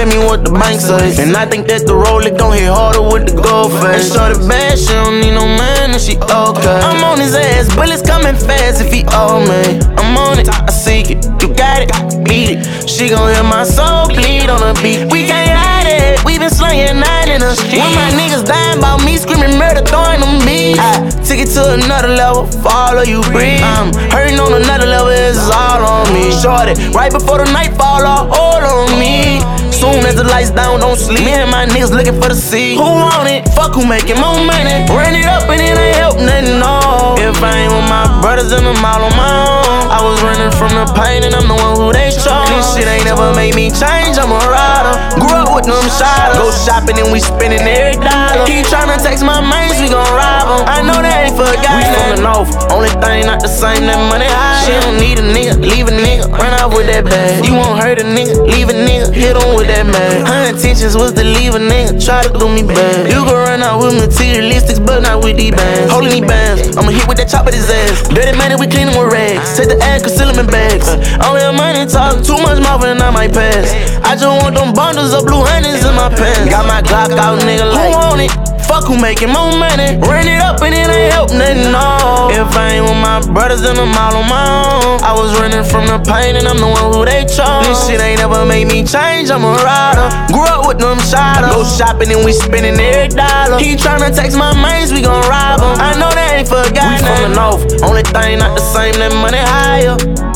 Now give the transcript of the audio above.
tell me what the bank say. And I think that the roller gon' hit harder with the gold face. And shorty bad, she don't need no man and she okay. I'm on his ass, bullets coming fast if he owe me. I'm on it, I seek it, you got it, beat it. She gon' hear my soul bleed on the beat. We can't hide it, we been slanging nine in the street. When my niggas dying about me, screaming murder, throwing them beats. I took it to another level, follow you breathe. I'm hurting on another level, it's all on me. Shorty, right before the night fall off, hold on me. Soon as the lights down, don't sleep. Me and my niggas looking for the seed. Who want it? Fuck who making more money. Run it up and it ain't help nothing, no. If I ain't with my brothers and I'm all on my own. I was running from the pain and I'm the one who they chose. This shit ain't never made me change, I'm a rider. Grew up with them shots. Go shopping and we spending every dollar. Keep tryna text my mains, we gon' rob them. I know they ain't forgot. We from the north, only thing not the same, that money high. She don't need a nigga, leave a nigga, run out with that bag. You won't hurt a nigga, leave a nigga, hit on with that man. Her intentions was to leave a nigga, try to do me bad. You gon' run out with materialistics, but not with these bands. Holding these bands, I'ma hit with that chop at his ass. Dirty money, we clean him with rags. Take the ad, conceal him in bags. Only a money talk, too much mouth and I might pass. I just want them bundles of blue honey's in my pants. Got my Glock out, nigga, like, who want it? Fuck who making more money. Run it up and it ain't help nothing, no. If I ain't with my brothers and I'm all on my own. I was running from the pain and I'm the one who they chose. This shit ain't never made me change, I'm a rider. Grew up with them shotters. Go shopping and we spending every dollar. Keep tryna text my mains, we gon' rob them. I know they ain't forgot. We from the north, only thing not the same, that money higher.